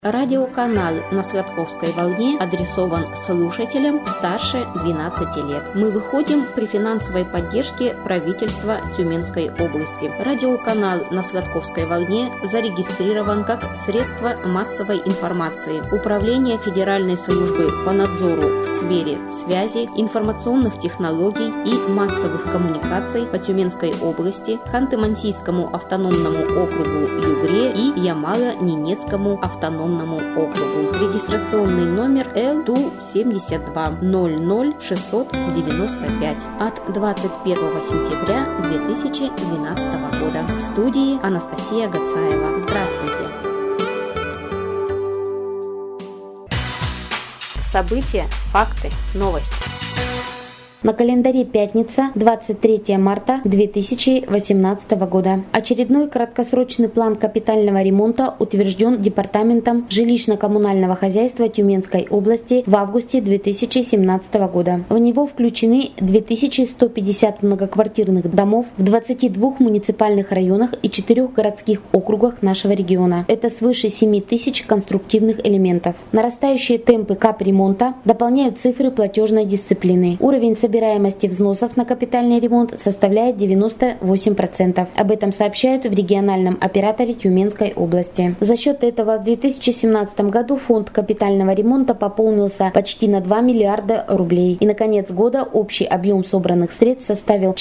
Радиоканал на Сладковской волне адресован слушателям старше 12 лет. Мы выходим при финансовой поддержке правительства Тюменской области. Радиоканал на Сладковской волне зарегистрирован как средство массовой информации. Управление Федеральной службы по надзору в сфере связи, информационных технологий и массовых коммуникаций по Тюменской области, Ханты-Мансийскому автономному округу Югре и Ямало-Ненецкому автономному округу. Регистрационный номер Л-272 00695 от 21 сентября 2012 года. В студии Анастасия Гацаева. Здравствуйте! События, факты, новости. На календаре пятница, 23 марта 2018 года. Очередной краткосрочный план капитального ремонта утвержден Департаментом жилищно-коммунального хозяйства Тюменской области в августе 2017 года. В него включены 2150 многоквартирных домов в 22 муниципальных районах и 4 городских округах нашего региона. Это свыше 7000 конструктивных элементов. Нарастающие темпы капремонта дополняют цифры платежной дисциплины. Уровень собираемости взносов на капитальный ремонт составляет 98%. Об этом сообщают в региональном операторе Тюменской области. За счет этого в 2017 году фонд капитального ремонта пополнился почти на 2 миллиарда рублей. И на конец года общий объем собранных средств составил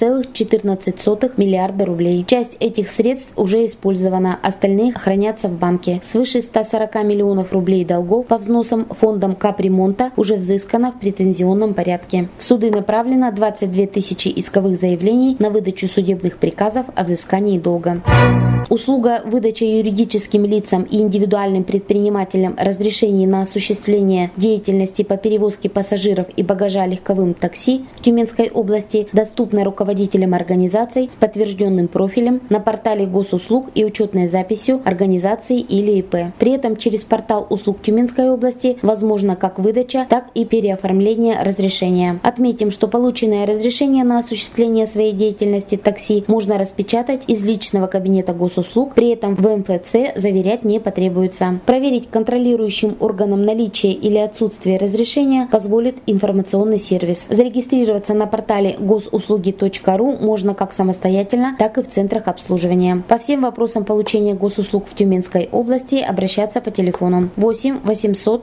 4,14 миллиарда рублей. Часть этих средств уже использована, остальные хранятся в банке. Свыше 140 миллионов рублей долгов по взносам фондом капремонта уже взыскано в претензионном порядке. В суды направлено 22 тысячи исковых заявлений на выдачу судебных приказов о взыскании долга. Услуга выдачи юридическим лицам и индивидуальным предпринимателям разрешений на осуществление деятельности по перевозке пассажиров и багажа легковым такси в Тюменской области доступна руководителям организаций с подтвержденным профилем на портале госуслуг и учетной записью организации или ИП. При этом через портал услуг Тюменской области возможно как выдача, так и переоформление разрешения. Отметим, что полученное разрешение на осуществление своей деятельности такси можно распечатать из личного кабинета госуслуг, при этом в МФЦ заверять не потребуется. Проверить контролирующим органам наличие или отсутствие разрешения позволит информационный сервис. Зарегистрироваться на портале госуслуги.ру можно как самостоятельно, так и в центрах обслуживания. По всем вопросам получения госуслуг в Тюменской области обращаться по телефону 8 800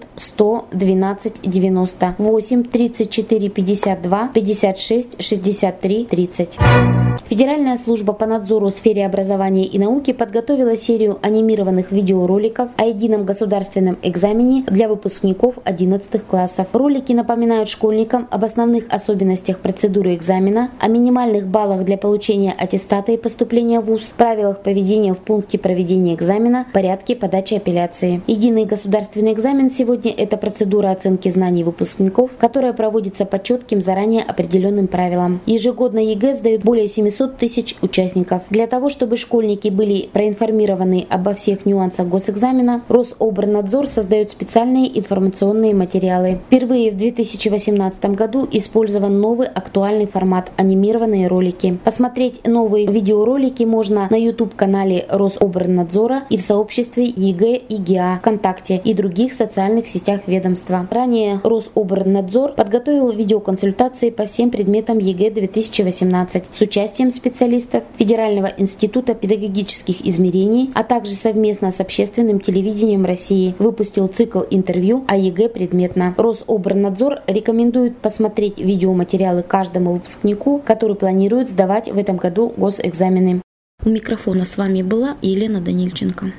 112 90 8 34 52 56 63 30. Федеральная служба по надзору в сфере образования и науки подготовила серию анимированных видеороликов о едином государственном экзамене для выпускников 11 классов. Ролики напоминают школьникам об основных особенностях процедуры экзамена, о минимальных баллах для получения аттестата и поступления в ВУЗ, правилах поведения в пункте проведения экзамена, порядке подачи апелляции. Единый государственный экзамен сегодня – это процедура оценки знаний выпускников, которая проводится по четким заранее определенным правилам. Ежегодно ЕГЭ сдают более 700 тысяч участников. Для того, чтобы школьники были проинформированы обо всех нюансах госэкзамена, Рособрнадзор создает специальные информационные материалы. Впервые в 2018 году использован новый актуальный формат – анимированные ролики. Посмотреть новые видеоролики можно на YouTube-канале Рособрнадзора и в сообществе ЕГЭ и ГИА ВКонтакте и других социальных сетях ведомства. Ранее Рособрнадзор подготовил видеоконсультации по всем предметам ЕГЭ 2018 с участием специалистов Федерального института педагогических измерений, а также совместно с общественным телевидением России выпустил цикл интервью о ЕГЭ предметно. Рособрнадзор рекомендует посмотреть видеоматериалы каждому выпускнику, который планирует сдавать в этом году госэкзамены. У микрофона с вами была Елена Данильченко.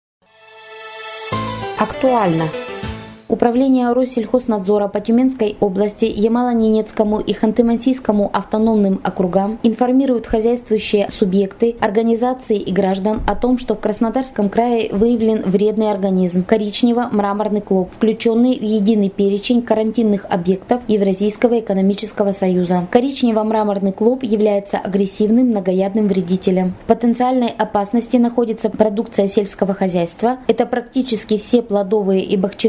Актуально. Управление Россельхознадзора по Тюменской области, Ямало-Ненецкому и Ханты-Мансийскому автономным округам информируют хозяйствующие субъекты, организации и граждан о том, что в Краснодарском крае выявлен вредный организм – коричнево-мраморный клоп, включенный в единый перечень карантинных объектов Евразийского экономического союза. Коричнево-мраморный клоп является агрессивным многоядным вредителем. В потенциальной опасности находится продукция сельского хозяйства – это практически все плодовые и бахчевые культуры,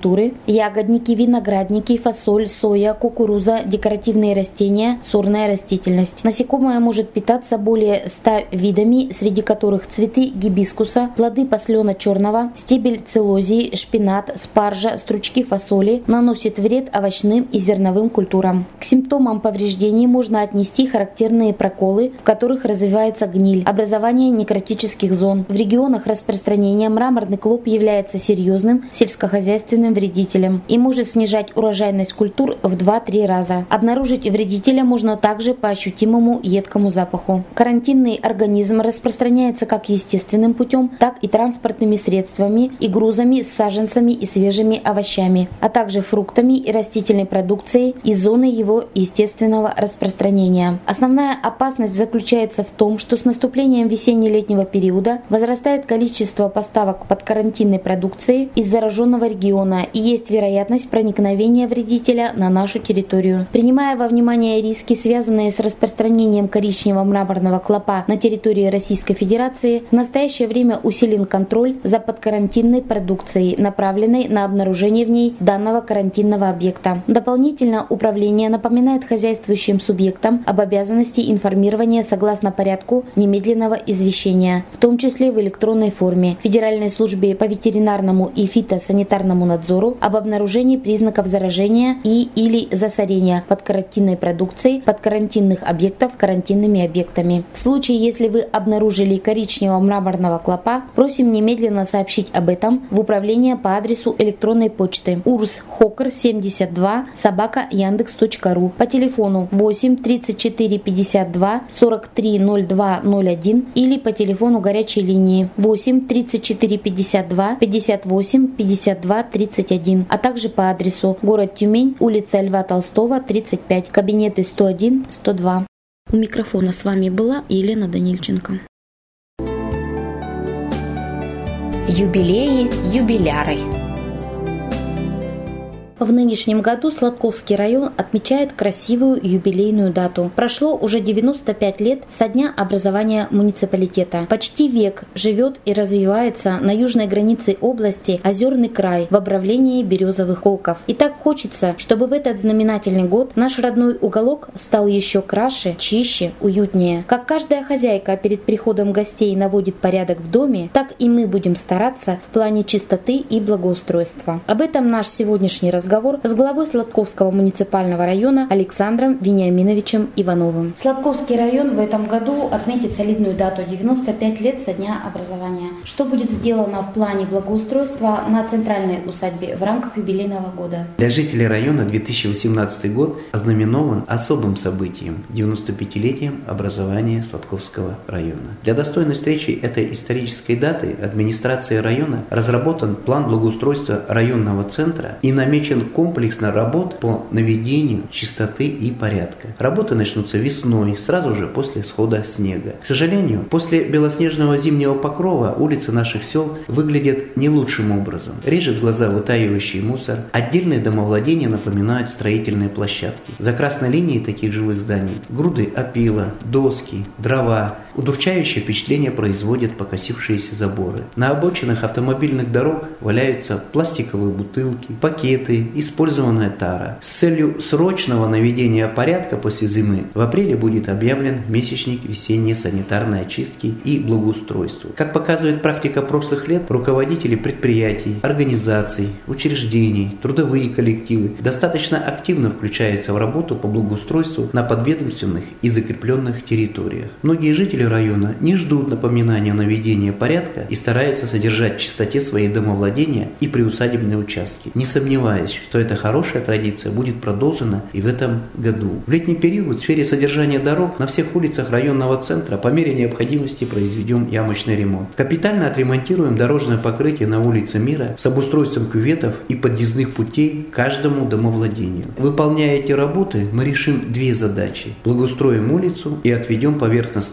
культуры, ягодники, виноградники, фасоль, соя, кукуруза, декоративные растения, сорная растительность. Насекомое может питаться более 100 видами, среди которых цветы гибискуса, плоды послена черного, стебель целозии, шпинат, спаржа, стручки фасоли, наносит вред овощным и зерновым культурам. К симптомам повреждений можно отнести характерные проколы, в которых развивается гниль, образование некротических зон. В регионах распространения мраморный клоп является серьезным сельскохозяйственным вредителем и может снижать урожайность культур в 2-3 раза. Обнаружить вредителя можно также по ощутимому едкому запаху. Карантинный организм распространяется как естественным путем, так и транспортными средствами и грузами с саженцами и свежими овощами, а также фруктами и растительной продукцией из зоны его естественного распространения. Основная опасность заключается в том, что с наступлением весенне-летнего периода возрастает количество поставок подкарантинной продукции из зараженного региона и есть вероятность проникновения вредителя на нашу территорию. Принимая во внимание риски, связанные с распространением коричневого мраморного клопа на территории Российской Федерации, в настоящее время усилен контроль за подкарантинной продукцией, направленной на обнаружение в ней данного карантинного объекта. Дополнительно управление напоминает хозяйствующим субъектам об обязанности информирования согласно порядку немедленного извещения, в том числе в электронной форме, Федеральной службе по ветеринарному и фитосанитарному надзору об обнаружении признаков заражения и или засорения подкарантинной продукции подкарантинных объектов карантинными объектами. В случае, если вы обнаружили коричневого мраморного клопа, просим немедленно сообщить об этом в управление по адресу электронной почты urshokr72@yandex.ru, по телефону 8 34 52 43 02 01 или по телефону горячей линии 8 34 52 58 52 31, а также по адресу город Тюмень, улица Льва Толстого, 35, кабинеты 101-102. У микрофона с вами была Елена Данильченко. Юбилеи, юбиляры. В нынешнем году Сладковский район отмечает красивую юбилейную дату. Прошло уже 95 лет со дня образования муниципалитета. Почти век живет и развивается на южной границе области озерный край в обрамлении березовых колков. И так хочется, чтобы в этот знаменательный год наш родной уголок стал еще краше, чище, уютнее. Как каждая хозяйка перед приходом гостей наводит порядок в доме, так и мы будем стараться в плане чистоты и благоустройства. Об этом наш сегодняшний разговор с главой Сладковского муниципального района Александром Вениаминовичем Ивановым. Сладковский район в этом году отметит солидную дату – 95 лет со дня образования. Что будет сделано в плане благоустройства на центральной усадьбе в рамках юбилейного года? Для жителей района 2018 год ознаменован особым событием – 95-летием образования Сладковского района. Для достойной встречи этой исторической даты администрацией района разработан план благоустройства районного центра и намечен комплексно работ по наведению чистоты и порядка. Работы начнутся весной, сразу же после схода снега. К сожалению, после белоснежного зимнего покрова улицы наших сел выглядят не лучшим образом. Режет глаза вытаивающий мусор. Отдельные домовладения напоминают строительные площадки. За красной линией таких жилых зданий груды опила, доски, дрова. Удручающее впечатление производят покосившиеся заборы. На обочинах автомобильных дорог валяются пластиковые бутылки, пакеты, использованная тара. С целью срочного наведения порядка после зимы в апреле будет объявлен месячник весенней санитарной очистки и благоустройства. Как показывает практика прошлых лет, руководители предприятий, организаций, учреждений, трудовые коллективы достаточно активно включаются в работу по благоустройству на подведомственных и закрепленных территориях. Многие жители района не ждут напоминания о наведении порядка и стараются содержать в чистоте свои домовладения и приусадебные участки. Не сомневаясь, что эта хорошая традиция будет продолжена и в этом году. В летний период в сфере содержания дорог на всех улицах районного центра по мере необходимости произведем ямочный ремонт. Капитально отремонтируем дорожное покрытие на улице Мира с обустройством кюветов и подъездных путей к каждому домовладению. Выполняя эти работы, мы решим две задачи. Благоустроим улицу и отведем поверхностные воды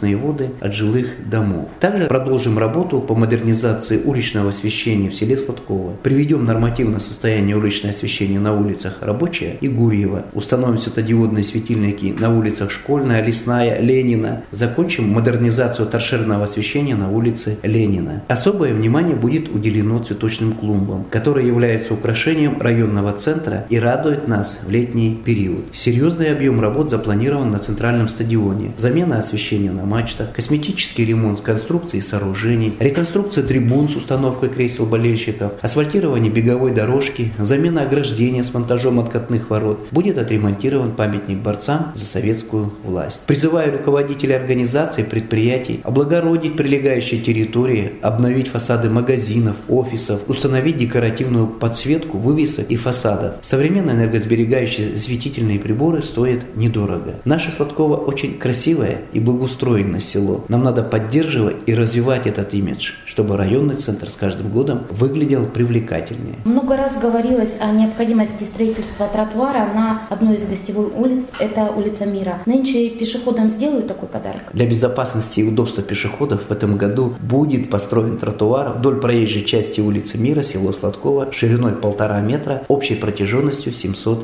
отходы от жилых домов. Также продолжим работу по модернизации уличного освещения в селе Сладково. Приведем нормативное состояние уличного освещения на улицах Рабочая и Гурьева. Установим светодиодные светильники на улицах Школьная, Лесная, Ленина. Закончим модернизацию торшерного освещения на улице Ленина. Особое внимание будет уделено цветочным клумбам, которые являются украшением районного центра и радуют нас в летний период. Серьезный объем работ запланирован на центральном стадионе. Замена освещения на мачтах, косметический ремонт конструкций и сооружений, реконструкция трибун с установкой кресел болельщиков, асфальтирование беговой дорожки, замена ограждения с монтажом откатных ворот. Будет отремонтирован памятник борцам за советскую власть. Призываю руководителей организаций, предприятий облагородить прилегающие территории, обновить фасады магазинов, офисов, установить декоративную подсветку вывесок и фасадов. Современные энергосберегающие осветительные приборы стоят недорого. Наше Сладково очень красивое и благоустроенное село. Нам надо поддерживать и развивать этот имидж, чтобы районный центр с каждым годом выглядел привлекательнее. Много раз говорилось о необходимости строительства тротуара на одной из гостевых улиц, это улица Мира. Нынче пешеходам сделают такой подарок? Для безопасности и удобства пешеходов в этом году будет построен тротуар вдоль проезжей части улицы Мира, село Сладково, шириной 1,5 метра, общей протяженностью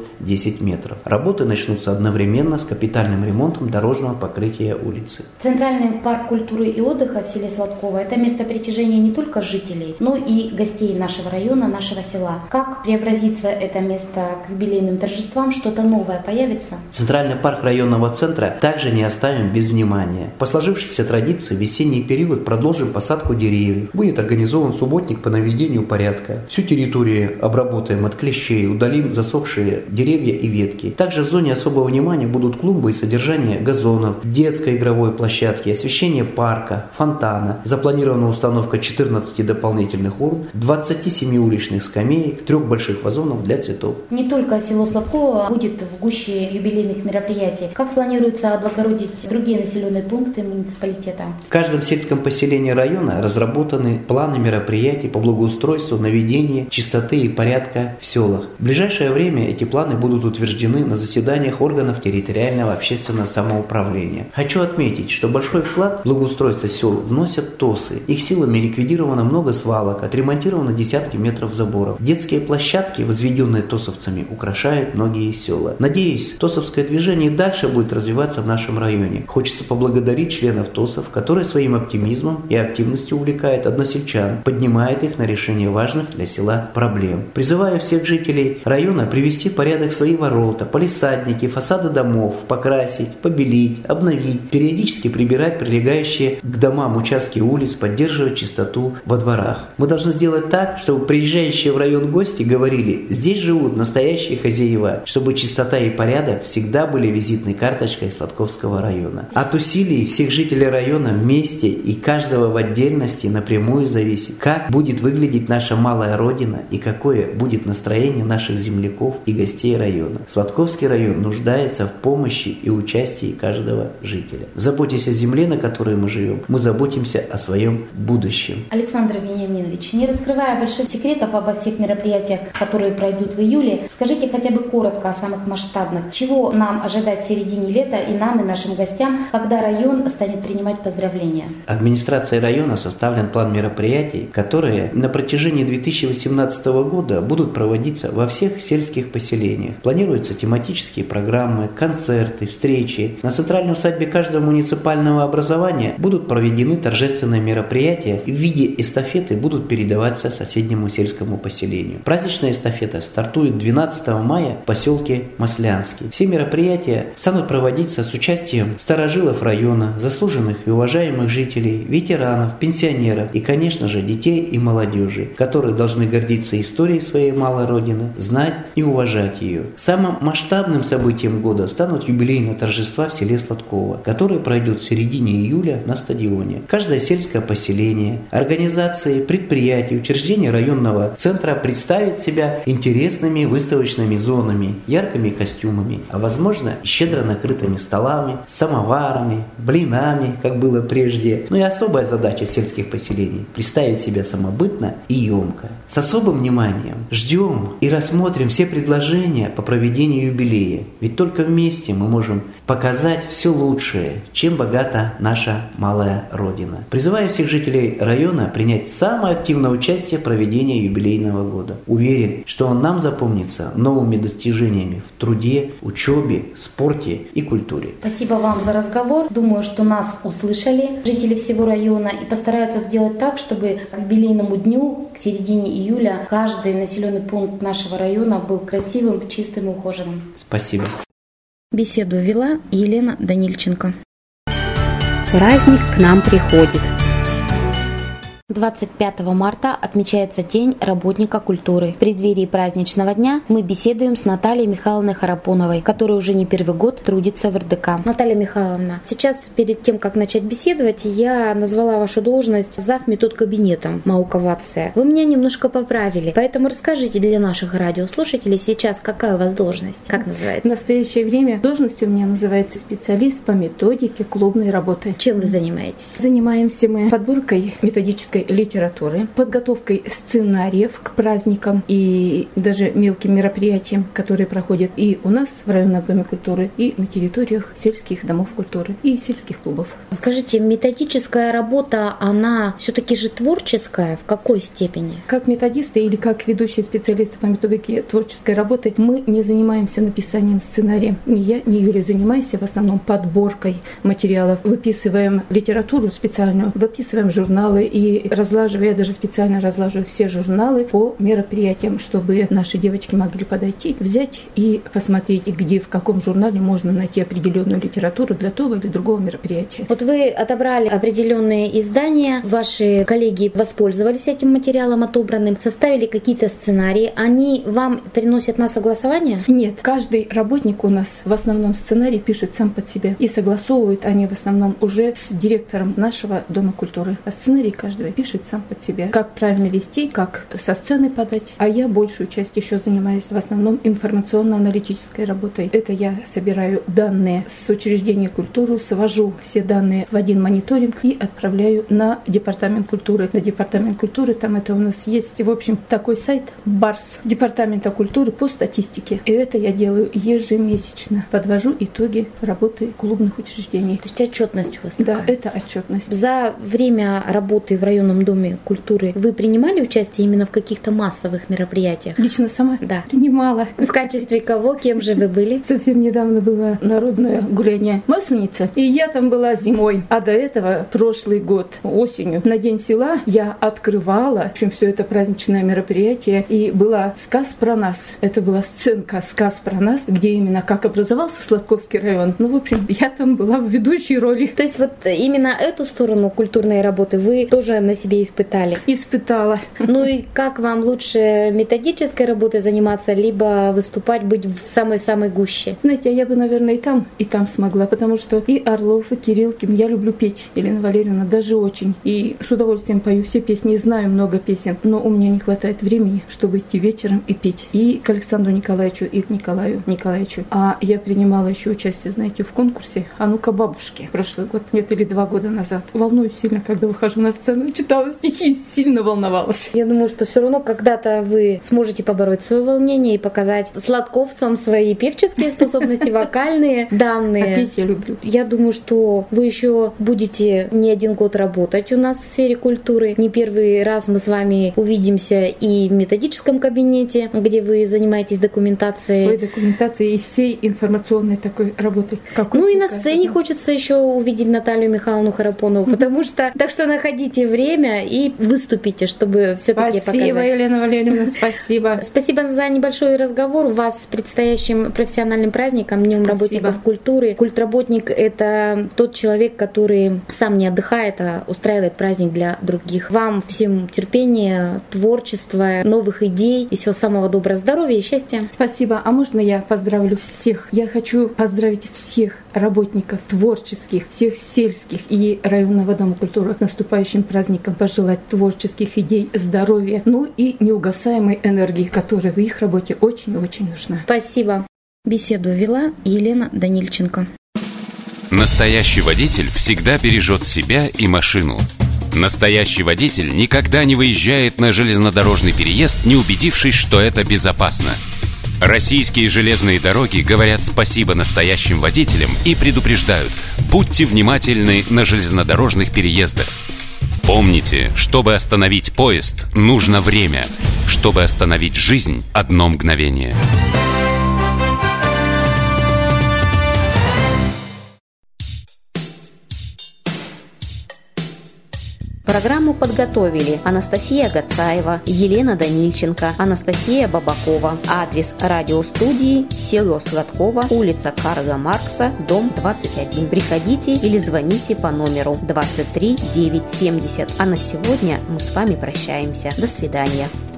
710 метров. Работы начнутся одновременно с капитальным ремонтом дорожного покрытия улицы. Центральный парк культуры и отдыха в селе Сладково – это место притяжения не только жителей, но и гостей нашего района, нашего села. Как преобразится это место к юбилейным торжествам? Что-то новое появится? Центральный парк районного центра также не оставим без внимания. По сложившейся традиции в весенний период продолжим посадку деревьев. Будет организован субботник по наведению порядка. Всю территорию обработаем от клещей, удалим засохшие деревья и ветки. Также в зоне особого внимания будут клумбы и содержание газонов, детской игровой площадки, освещение парка, фонтана. Запланирована установка 14 дополнительных урн, 27 уличных скамеек, 3 больших вазонов для цветов. Не только село Сладково будет в гуще юбилейных мероприятий. Как планируется облагородить другие населенные пункты муниципалитета? В каждом сельском поселении района разработаны планы мероприятий по благоустройству, наведению чистоты и порядка в селах. В ближайшее время эти планы будут утверждены на заседаниях органов территориального общественного самоуправления. Хочу отметить, что большой вклад в благоустройство сел вносят ТОСы. Их силами ликвидировано много свалок, отремонтировано десятки метров заборов. Детские площадки, возведенные тосовцами, украшают многие села. Надеюсь, тосовское движение и дальше будет развиваться в нашем районе. Хочется поблагодарить членов ТОСов, которые своим оптимизмом и активностью увлекают односельчан, поднимают их на решение важных для села проблем. Призываю всех жителей района привести в порядок свои ворота, палисадники, фасады домов, покрасить, побелить, обновить, периодически прибирать прилегающие к домам участки улиц, поддерживать чистоту во дворах. Мы должны сделать так, чтобы приезжающие в район гости говорили: здесь живут настоящие хозяева, чтобы чистота и порядок всегда были визитной карточкой Сладковского района. От усилий всех жителей района вместе и каждого в отдельности напрямую зависит, как будет выглядеть наша малая родина и какое будет настроение наших земляков и гостей района. Сладковский район нуждается в помощи и участии каждого жителя. Заботясь о земле, на которой мы живем, мы заботимся о своем будущем. Александр Вениаминович, не раскрывая больших секретов обо всех мероприятиях, которые пройдут в июле, скажите хотя бы коротко о самых масштабных. Чего нам ожидать в середине лета и нам, и нашим гостям, когда район станет принимать поздравления? Администрацией района составлен план мероприятий, которые на протяжении 2018 года будут проводиться во всех сельских поселениях. Планируются тематические программы, концерты, встречи. На центральной усадьбе каждого муниципального образования будут проведены торжественные мероприятия и в виде эстафеты будут передаваться соседнему сельскому поселению. Праздничная эстафета стартует 12 мая в поселке Маслянский. Все мероприятия станут проводиться с участием старожилов района, заслуженных и уважаемых жителей, ветеранов, пенсионеров и, конечно же, детей и молодежи, которые должны гордиться историей своей малой родины, знать и уважать ее. Самым масштабным событием года станут юбилейные торжества в селе Сладково, которые пройдут в середине июля на стадионе. Каждое сельское поселение, организации, предприятия, учреждения районного центра представит себя интересными выставочными зонами, яркими костюмами, а возможно щедро накрытыми столами, самоварами, блинами, как было прежде. Ну и особая задача сельских поселений – представить себя самобытно и емко. С особым вниманием ждем и рассмотрим все предложения по проведению юбилея, ведь только вместе мы можем показать все лучшее, чем богата это наша малая родина. Призываю всех жителей района принять самое активное участие в проведении юбилейного года. Уверен, что он нам запомнится новыми достижениями в труде, учебе, спорте и культуре. Спасибо вам за разговор. Думаю, что нас услышали жители всего района и постараются сделать так, чтобы к юбилейному дню, к середине июля, каждый населенный пункт нашего района был красивым, чистым и ухоженным. Спасибо. Беседу вела Елена Данильченко. Праздник к нам приходит. 25 марта отмечается День работника культуры. В преддверии праздничного дня мы беседуем с Натальей Михайловной Харапоновой, которая уже не первый год трудится в РДК. Наталья Михайловна, сейчас перед тем, как начать беседовать, я назвала вашу должность завметод кабинетом Маукавация. Вы меня немножко поправили, поэтому расскажите для наших радиослушателей сейчас, какая у вас должность, как называется? В настоящее время должность у меня называется специалист по методике клубной работы. Чем вы занимаетесь? Занимаемся мы подборкой методической литературы, подготовкой сценариев к праздникам и даже мелким мероприятиям, которые проходят и у нас в районном доме культуры, и на территориях сельских домов культуры и сельских клубов. Скажите, методическая работа, она все-таки же творческая? В какой степени? Как методисты или как ведущие специалисты по методике творческой работы мы не занимаемся написанием сценария. Ни я, ни Юлия занимаемся в основном подборкой материалов. Выписываем литературу специальную, выписываем журналы и разлаживаю, я даже специально разлаживаю все журналы по мероприятиям, чтобы наши девочки могли подойти, взять и посмотреть, где, в каком журнале можно найти определенную литературу для того или другого мероприятия. Вот вы отобрали определенные издания, ваши коллеги воспользовались этим материалом отобранным, составили какие-то сценарии, они вам приносят на согласование? Нет, каждый работник у нас в основном сценарий пишет сам под себя и согласовывают они в основном уже с директором нашего дома культуры. А сценарий каждого пишет сам под себя. Как правильно вести, как со сцены подать. А я большую часть еще занимаюсь в основном информационно-аналитической работой. Это я собираю данные с учреждения культуры, свожу все данные в один мониторинг и отправляю на департамент культуры. На департамент культуры, там это у нас есть, в общем, такой сайт БАРС, департамента культуры по статистике. И это я делаю ежемесячно. Подвожу итоги работы клубных учреждений. То есть отчетность у вас такая? Да, это отчетность. За время работы в районном доме культуры вы принимали участие именно в каких-то массовых мероприятиях? Лично сама? Да. Принимала. В качестве кого? Кем же вы были? Совсем недавно было народное гуляние Масленица, и я там была зимой. А до этого, прошлый год, осенью, на День села я открывала, в общем, все это праздничное мероприятие, и была «Сказ про нас». Это была сценка «Сказ про нас», где именно как образовался Сладковский район. Ну, в общем, я там была в ведущей роли. То есть вот именно эту сторону культурной работы вы тоже на себе испытали? Испытала. Ну и как вам лучше методической работой заниматься, либо выступать, быть в самой-самой гуще? Знаете, я бы, наверное, и там смогла, потому что и Орлов, и Кириллкин, я люблю петь, Елена Валерьевна, даже очень. И с удовольствием пою все песни, и знаю много песен, но у меня не хватает времени, чтобы идти вечером и петь. И к Александру Николаевичу, и к Николаю Николаевичу. А я принимала еще участие, знаете, в конкурсе «А ну-ка, бабушки» прошлый год, нет, или 2 года назад. Волнуюсь сильно, когда выхожу на сцену, читала стихи, сильно волновалась. Я думаю, что все равно когда-то вы сможете побороть свое волнение и показать сладковцам свои певческие способности, вокальные данные. А петь я люблю. Я думаю, что вы еще будете не 1 год работать у нас в сфере культуры. Не первый раз мы с вами увидимся и в методическом кабинете, где вы занимаетесь документацией. Документацией и всей информационной такой работой. Ну и на сцене хочется еще увидеть Наталью Михайловну Харапонову, потому что... Так что находите время и выступите, чтобы все-таки показать. Спасибо, Елена Валерьевна, спасибо. Спасибо за небольшой разговор. Вас с предстоящим профессиональным праздником, Днем работников культуры. Культработник — это тот человек, который сам не отдыхает, а устраивает праздник для других. Вам всем терпения, творчества, новых идей и всего самого доброго, здоровья и счастья. Спасибо. А можно я поздравлю всех? Я хочу поздравить всех работников творческих, всех сельских и районного дома культуры с наступающим праздником, пожелать творческих идей, здоровья, ну и неугасаемой энергии, которая в их работе очень-очень нужна. Спасибо. Беседу вела Елена Данильченко. Настоящий водитель всегда бережет себя и машину. Настоящий водитель никогда не выезжает на железнодорожный переезд, не убедившись, что это безопасно. Российские железные дороги говорят спасибо настоящим водителям и предупреждают: будьте внимательны на железнодорожных переездах. Помните, чтобы остановить поезд, нужно время. Чтобы остановить жизнь, одно мгновение. Программу подготовили Анастасия Гацаева, Елена Данильченко, Анастасия Бабакова. Адрес радиостудии: село Сладково, улица Карла Маркса, дом 21. Приходите или звоните по номеру 23 970. А на сегодня мы с вами прощаемся. До свидания.